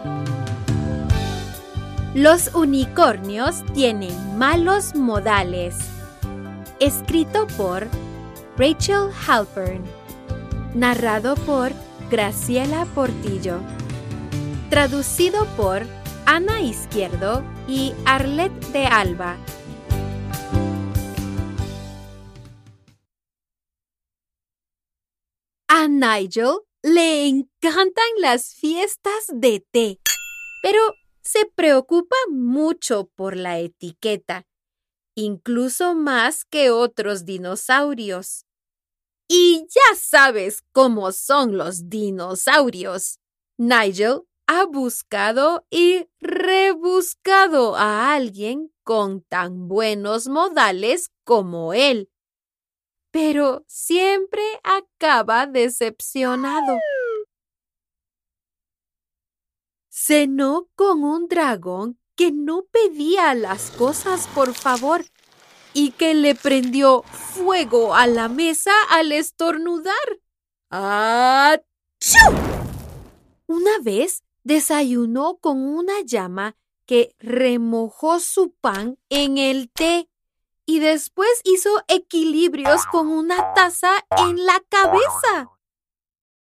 Los unicornios tienen malos modales. Escrito por Rachel Halpern. Narrado por Graciela Portillo. Traducido por Ana Izquierdo y Arlette de Alba. A Nigel le encantan las fiestas de té, pero se preocupa mucho por la etiqueta, incluso más que otros dinosaurios. Y ya sabes cómo son los dinosaurios. Nigel ha buscado y rebuscado a alguien con tan buenos modales como él, pero siempre acaba decepcionado. Cenó con un dragón que no pedía las cosas por favor y que le prendió fuego a la mesa al estornudar. ¡Achú! Una vez desayunó con una llama que remojó su pan en el té y después hizo equilibrios con una taza en la cabeza.